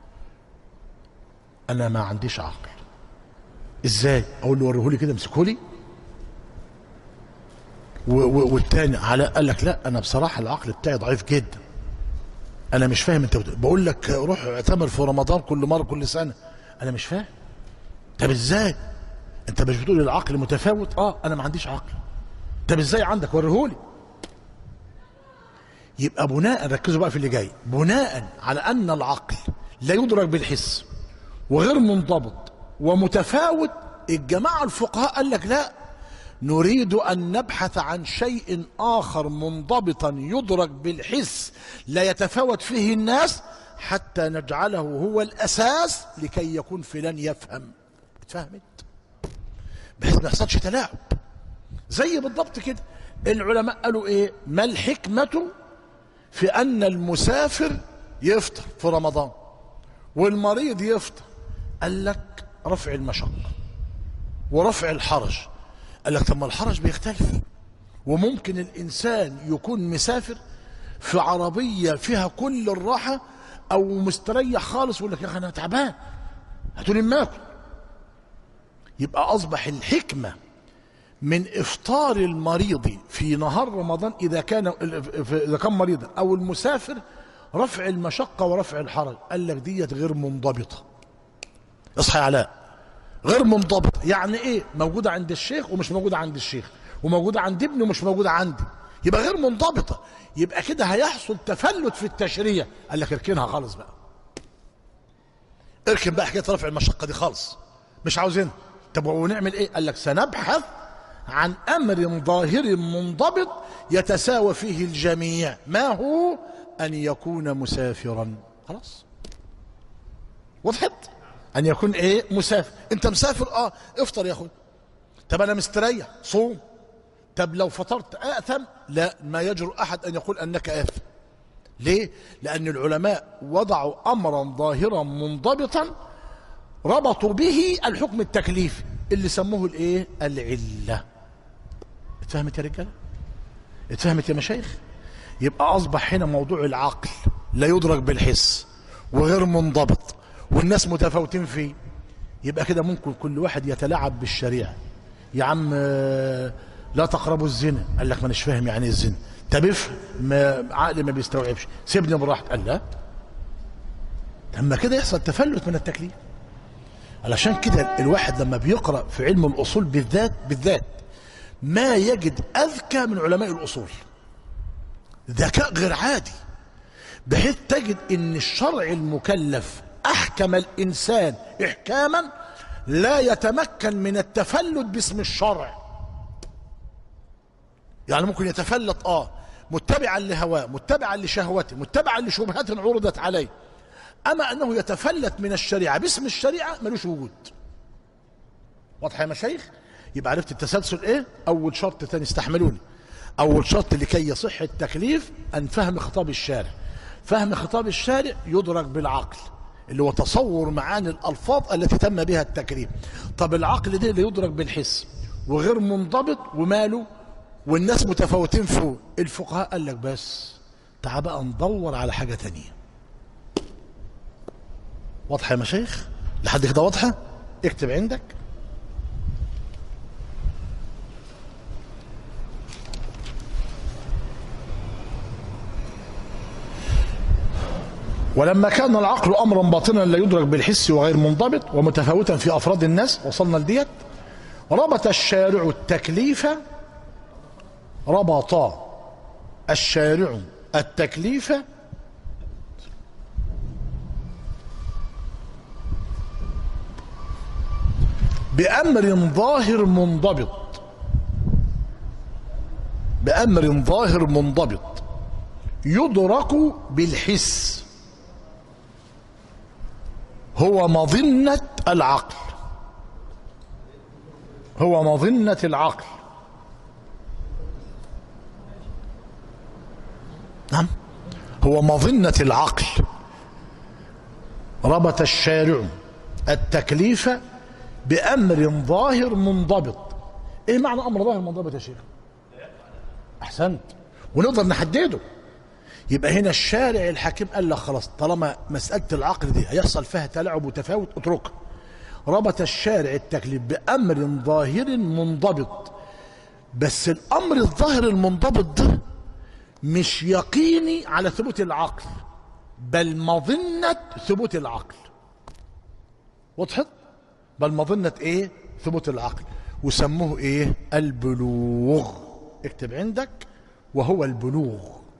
أنا ما عنديش عقل. ازاي؟ اقول له وريهولي كده، امسكه لي. والتاني على قال لك لا انا بصراحه العقل بتاعي ضعيف جدا، انا مش فاهم انت بقول لك روح اعتمر في رمضان كل مره كل سنه، انا مش فاهم. طب ازاي؟ انت مش بتقول العقل متفاوت؟ اه انا ما عنديش عقل. طب ازاي عندك؟ وريهولي. يبقى بناء، ركزوا بقى في اللي جاي، بناء على ان العقل لا يدرك بالحس وغير منضبط ومتفاوت، الجماعه الفقهاء قال لك لا، نريد ان نبحث عن شيء اخر منضبطا يدرك بالحس لا يتفاوت فيه الناس، حتى نجعله هو الاساس لكي يكون فلان يفهم. اتفهمت؟ بحيث ما يحصلش تلاعب. زي بالضبط كده العلماء قالوا ايه؟ ما الحكمة في ان المسافر يفطر في رمضان والمريض يفطر؟ قال لك رفع المشقة ورفع الحرج. قال لك طب ما الحرج بيختلف، وممكن الانسان يكون مسافر في عربية فيها كل الراحة او مستريح خالص ويقول لك يا اخي انا تعبان هاتولي ما اكل. يبقى اصبح الحكمة من افطار المريض في نهار رمضان اذا كان اذا كان مريضا او المسافر رفع المشقة ورفع الحرج. قال لك ديت غير منضبطة. اصحى يا علاء، غير منضبطة. يعني ايه؟ موجودة عند الشيخ ومش موجودة عند الشيخ، وموجودة عند ابني ومش موجودة عندي، يبقى غير منضبطة. يبقى كده هيحصل تفلت في التشريع. قال لك اركنها خالص بقى، اركن بقى حكاية رفع المشقة دي خالص، مش عاوزينها. طب ونعمل ايه؟ قال لك سنبحث عن امر ظاهر منضبط يتساوى فيه الجميع. ما هو؟ ان يكون مسافرا. خلاص وضحت؟ ان يكون ايه؟ مسافر. انت مسافر، اه افطر يا اخوي. طب انا مستريح، صوم. طب لو فطرت اثم؟ لا، ما يجرؤ احد ان يقول انك اثم. ليه؟ لان العلماء وضعوا امرا ظاهرا منضبطا ربطوا به الحكم التكليفي اللي سموه الايه؟ العله. اتفهمت يا رجاله؟ اتفهمت يا مشايخ؟ يبقى اصبح هنا موضوع العقل لا يدرك بالحس وغير منضبط والناس متفاوتين فيه. يبقى كده ممكن كل واحد يتلاعب بالشريعه. يا عم لا تقربوا الزنا. قال لك ما اناش فاهم يعني ايه الزنا. طب افهم، ما عقلي ما بيستوعبش، سيبني براحتي. قال لا، لما كده يحصل تفلت من التكليف. علشان كده الواحد لما بيقرأ في علم الأصول بالذات بالذات ما يجد أذكى من علماء الأصول، ذكاء غير عادي، بحيث تجد ان الشرع المكلف احكم الانسان احكاما لا يتمكن من التفلت باسم الشرع. يعني ممكن يتفلت اه متبعا لهواه، متبعا لشهوته، متبعا لشبهات عرضت عليه، اما انه يتفلت من الشريعه باسم الشريعه ملوش وجود. واضح يا مشايخ؟ يبقى عرفت التسلسل ايه؟ اول شرط، تاني استحملوني، اول شرط لكي يصح التكليف ان فهم خطاب الشارع. فهم خطاب الشارع يدرك بالعقل اللي هو تصور معاني الالفاظ التي تم بها التكليف. طب العقل ده اللي يدرك بالحس وغير منضبط وماله والناس متفاوتين فيه. الفقهاء قال لك بس تعال بقى ندور على حاجه تانية. واضحه يا مشايخ؟ لحد كده واضحه؟ اكتب عندك. ولما كان العقل امرا باطنا لا يدرك بالحس وغير منضبط ومتفاوتا في افراد الناس، وصلنا لديت، ربط الشارع التكليف ربط الشارع التكليف بأمر ظاهر منضبط، بأمر ظاهر منضبط يدرك بالحس، هو مظنة العقل، هو مظنة العقل. نعم، هو مظنة العقل. ربط الشارع التكليف بأمر ظاهر منضبط. ايه معنى أمر ظاهر منضبط يا شيخ؟ أحسنت، ونقدر نحدده. يبقى هنا الشارع الحكيم قال لك خلاص طالما مسألة العقل دي هيحصل فيها تلاعب وتفاوت اتركها. ربط الشارع التكليف بأمر ظاهر منضبط، بس الأمر الظاهر المنضبط ده مش يقيني على ثبوت العقل، بل مظنة ثبوت العقل. وضحت؟ بل مظنة ايه؟ ثبوت العقل، وسموه ايه؟ البلوغ. اكتب عندك، وهو البلوغ،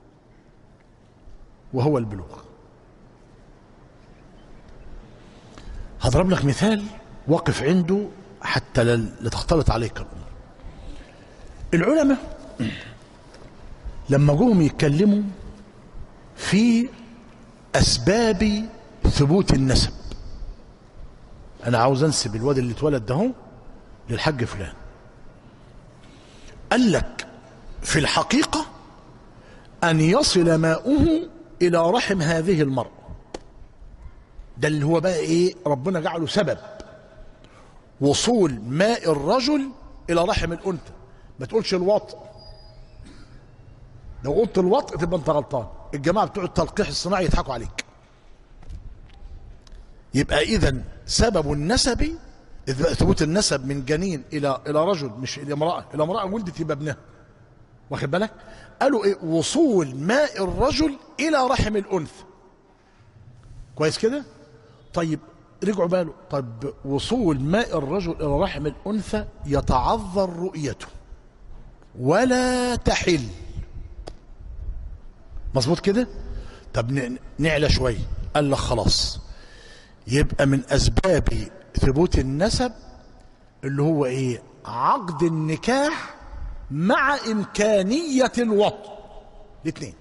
وهو البلوغ. هضرب لك مثال وقف عنده حتى لا تختلط عليك الامور. العلماء لما جوهم يتكلموا في اسباب ثبوت النسب، انا عاوز انسب الواد اللي اتولد ده للحاج فلان، قال لك في الحقيقة ان يصل ماؤه الى رحم هذه المرأة، ده اللي هو بقى ايه؟ ربنا جعله سبب وصول ماء الرجل الى رحم الانثى. ما تقولش الوطء، لو قلت الوطء تبقى انت غلطان، الجماعه بتوع التلقيح الصناعي يضحكوا عليك. يبقى اذا سبب النسب، ثبوت النسب من جنين الى الى رجل، مش الى امراه، الى امراه ولدت يبقى ابنها، واخد بالك؟ قالوا ايه؟ وصول ماء الرجل الى رحم الانثى. كويس كده؟ طيب رجعوا باله، طب وصول ماء الرجل الى رحم الانثى يتعذر رؤيته ولا تحل، مظبوط كده؟ طب نعلى شويه، قال لك خلاص، يبقى من اسباب ثبوت النسب اللي هو ايه؟ عقد النكاح مع امكانيه الوطء. الاثنين،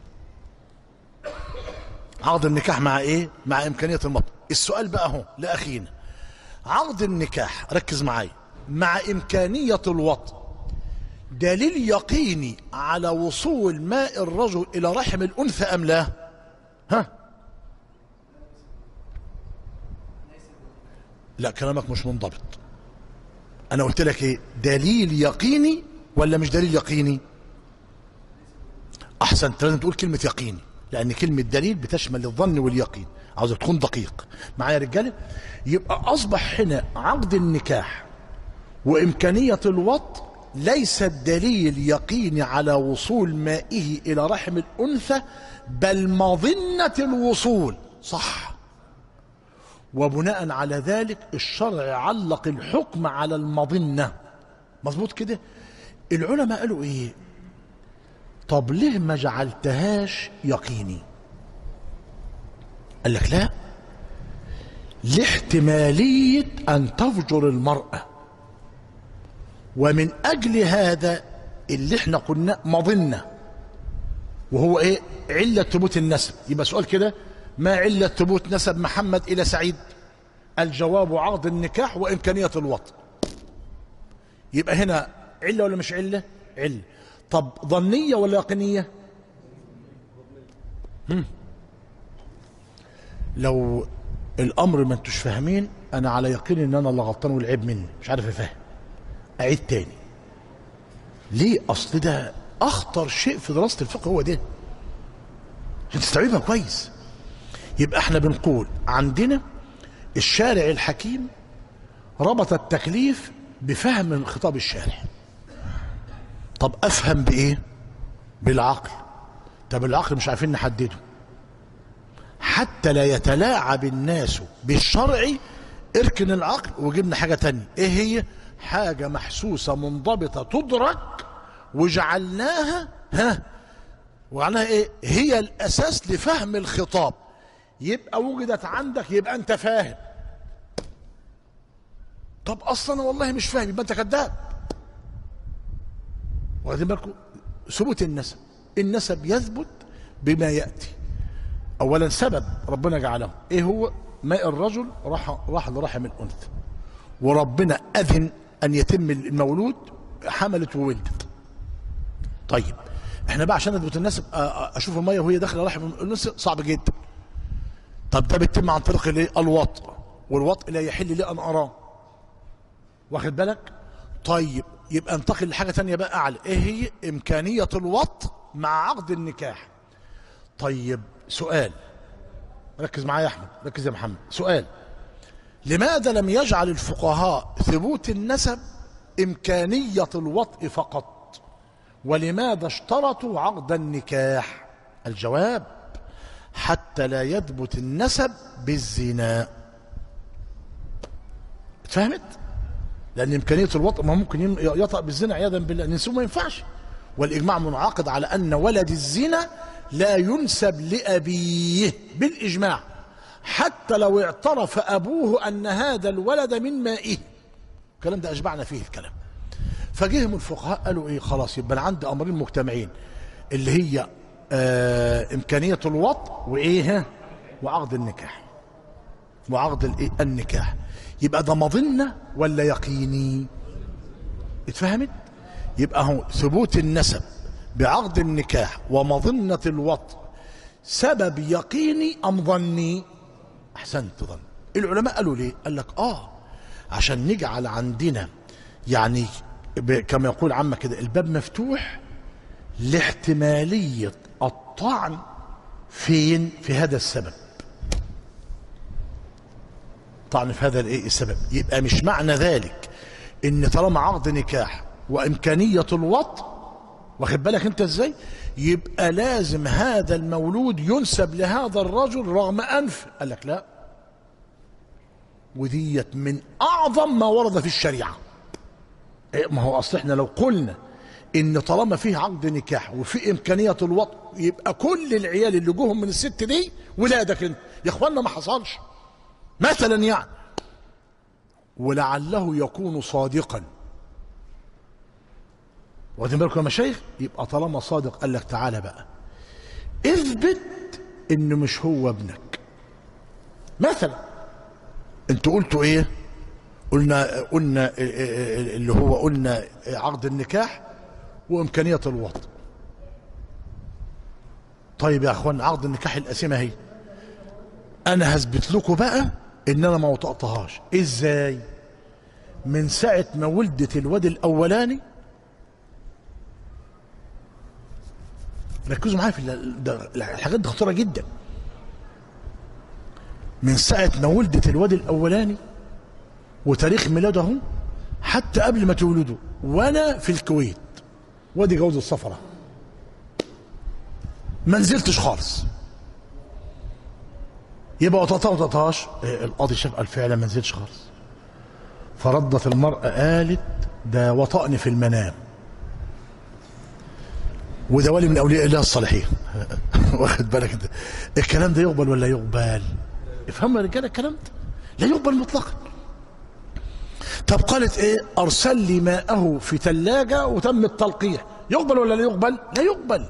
عقد النكاح مع ايه؟ مع امكانيه الوطء. السؤال بقى اهو لاخينا، عقد النكاح ركز معايا مع امكانيه الوطء دليل يقيني على وصول ماء الرجل الى رحم الانثى ام لا؟ ها؟ لا، كلامك مش منضبط. انا قلت لك ايه؟ دليل يقيني ولا مش دليل يقيني؟ احسنت، لازم تقول كلمه يقيني، لان كلمه دليل بتشمل الظن واليقين، عاوزك تكون دقيق معايا يا رجاله. يبقى اصبح هنا عقد النكاح وامكانيه الوطء ليس الدليل يقيني على وصول مائه الى رحم الانثى، بل مظنه الوصول، صح؟ وبناء على ذلك الشرع علق الحكم على المظنه، مظبوط كده؟ العلماء قالوا ايه؟ طب ليه ما جعلتهاش يقيني؟ قال لك لا، لاحتماليه ان تفجر المراه، ومن اجل هذا اللي احنا قلنا مظنه، وهو ايه؟ عله ثبوت النسب. يبقى سؤال كده، ما عله ثبوت نسب محمد الى سعيد؟ الجواب عقد النكاح وامكانيه الوطء. يبقى هنا عله ولا مش عله؟ عله. طب ظنيه ولا يقينيه؟ هم. لو الامر ما انتوش فاهمين، انا على يقين ان انا اللي غلطان والعيب مني، مش عارف افهم. اعيد تاني. ليه؟ اصل ده اخطر شيء في دراسه الفقه، هو ده، عشان تستوعبها كويس. يبقى احنا بنقول عندنا الشارع الحكيم ربط التكليف بفهم خطاب الشارع. طب افهم بايه؟ بالعقل. طب العقل مش عارفين نحدده، حتى لا يتلاعب الناس بالشرع. اركن العقل وجبنا حاجه تانية، ايه هي؟ حاجه محسوسه منضبطه تدرك، وجعلناها ها وجعلناها ايه؟ هي الاساس لفهم الخطاب. يبقى وجدت عندك، يبقى انت فاهم. طب اصلا انا والله مش فاهم، يبقى انت كذاب. واخدين بالكم؟ ثبوت النسب، النسب يثبت بما ياتي. اولا سبب ربنا جعله ايه؟ هو ماء الرجل راح راح لرحم الانثى، وربنا اذن ان يتم المولود، حملت وولدت. طيب احنا بقى عشان نثبت النسب اشوف الميه وهي داخله رحم الانثى صعب جدا. طب ده بيتم عن طريق الايه؟ الوطء، والوطء لا يحل لي ان اراه، واخد بالك؟ طيب يبقى انتقل لحاجه ثانيه بقى اعلى، ايه هي؟ امكانيه الوطء مع عقد النكاح. طيب سؤال، ركز معايا يا احمد، ركز يا محمد. سؤال، لماذا لم يجعل الفقهاء ثبوت النسب امكانيه الوطء فقط، ولماذا اشترطوا عقد النكاح؟ الجواب: حتى لا يثبت النسب بالزنا. اتفهمت؟ لأن إمكانية الوطء ما ممكن يطأ بالزنا عياذا بالله، نسوه ما ينفعش. والإجماع منعقد على أن ولد الزنا لا ينسب لأبيه بالإجماع، حتى لو اعترف أبوه أن هذا الولد من مائه. الكلام ده أشبعنا فيه الكلام. فجهم الفقهاء قالوا إيه، خلاص يبقى أنا عندي أمرين مجتمعين، اللي هي آه إمكانية الوطء وإيه، وعقد النكاح. وعقد النكاح يبقى ده مظنة ولا يقيني؟ اتفهمت؟ يبقى هو ثبوت النسب بعقد النكاح ومظنة الوطء سبب يقيني أم ظني؟ أحسنت، ظن. العلماء قالوا ليه؟ قال لك آه عشان نجعل عندنا يعني كما يقول عما كده الباب مفتوح لاحتمالية الطعن فين؟ في هذا السبب. طعن في هذا الايه السبب. يبقى مش معنى ذلك ان طالما عقد نكاح وامكانيه الوطء، واخد بالك انت ازاي، يبقى لازم هذا المولود ينسب لهذا الرجل رغم انف. قال لك لا، وديت من اعظم ما ورد في الشريعه. ما هو اصل احنا لو قلنا ان طالما فيه عقد نكاح وفي امكانيه الوطء يبقى كل العيال اللي جوهم من الست دي ولادك انت، يا اخوانا ما حصلش مثلا يعني. ولعله يكون صادقا، واخدين بالكم يا مشايخ؟ يبقى طالما صادق قال لك تعالى بقى اثبت انه مش هو ابنك. مثلا انتوا قلتوا ايه؟ قلنا قلنا اللي هو قلنا عقد النكاح وامكانيه الوطء. طيب يا اخوان عقد النكاح القسيمه اهي، انا هثبت لكم بقى ان انا ما وطأتهاش. ازاي؟ من ساعه ما ولدت الواد الاولاني، ركزوا معايا في الحاجات دي خطيره جدا. من ساعه ما ولدت الواد الاولاني وتاريخ ميلاده حتى قبل ما تولده وانا في الكويت، وادي جواز السفره، ما نزلتش خالص. يبقى وطأتها وطأتهاش؟ القاضي شاف قال فعلا ما نزلتش خالص. فردت المرأة قالت ده وطأني في المنام، وده ولي من اولياء الله الصالحين. واخد بالك انت؟ الكلام ده يقبل ولا يقبل؟ افهموا يا رجاله الكلام ده لا يقبل مطلقا. طب قالت ايه؟ ارسل لي ماءه في ثلاجه وتم التلقيح، يقبل ولا لا يقبل؟ لا يقبل،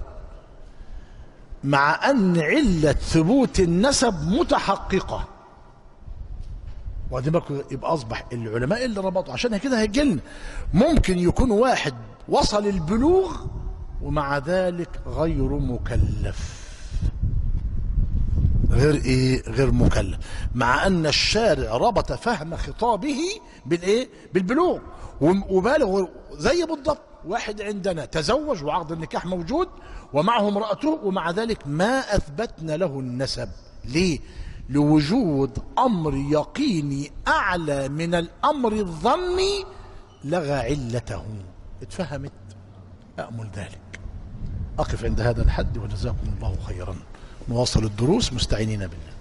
مع ان عله ثبوت النسب متحققه. وبعدين يبقى اصبح العلماء اللي ربطوا عشان كده هيجي لنا ممكن يكون واحد وصل البلوغ ومع ذلك غير مكلف. غير ايه؟ غير مكلف، مع ان الشارع ربط فهم خطابه بالايه؟ بالبلوغ. وبالغ زي بالضبط واحد عندنا تزوج وعقد النكاح موجود ومعه امرأته ومع ذلك ما اثبتنا له النسب. ليه؟ لوجود امر يقيني اعلى من الامر الظني لغى علته. اتفهمت؟ أأمل ذلك. أقف عند هذا الحد وجزاكم الله خيرا. نواصل الدروس مستعينين بالله.